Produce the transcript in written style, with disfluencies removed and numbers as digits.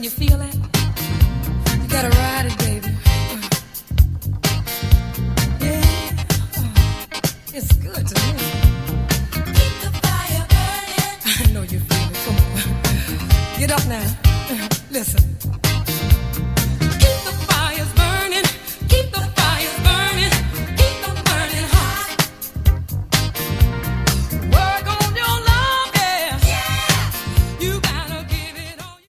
you feel that? You gotta ride it, baby. Yeah, it's good to me. Keep the fire burning. I know you feel it. Come on, get up now. Listen.